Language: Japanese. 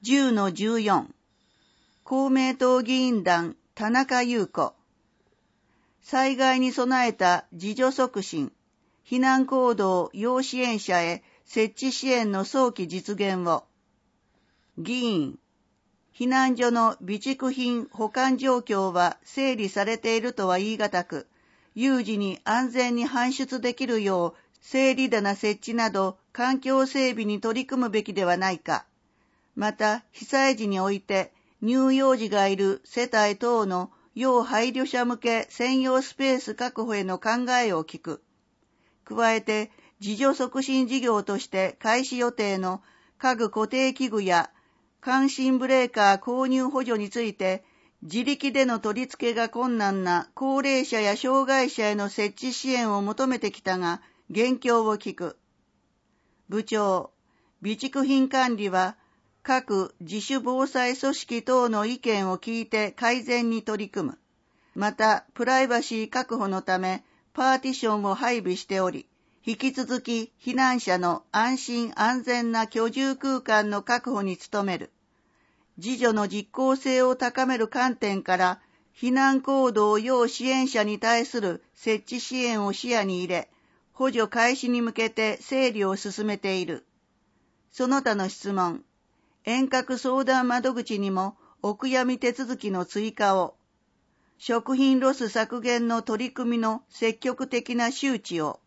10-14 公明党議員団田中優子災害に備えた自助促進、避難行動要支援者へ設置支援の早期実現を。議員、避難所の備蓄品保管状況は整理されているとは言い難く、有事に安全に搬出できるよう整理棚設置など環境整備に取り組むべきではないか。また、被災時において乳幼児がいる世帯等の要配慮者向け専用スペース確保への考えを聞く。加えて、自助促進事業として開始予定の家具固定器具や感震ブレーカー購入補助について、自力での取り付けが困難な高齢者や障害者への設置支援を求めてきたが、現況を聞く。部長、備蓄品管理は、各自主防災組織等の意見を聞いて改善に取り組む。また、プライバシー確保のため、パーティションを配備しており、引き続き避難者の安心安全な居住空間の確保に努める。自助の実効性を高める観点から、避難行動要支援者に対する設置支援を視野に入れ、補助開始に向けて整理を進めている。その他の質問。遠隔相談窓口にもお悔やみ手続きの追加を。食品ロス削減の取り組みの積極的な周知を。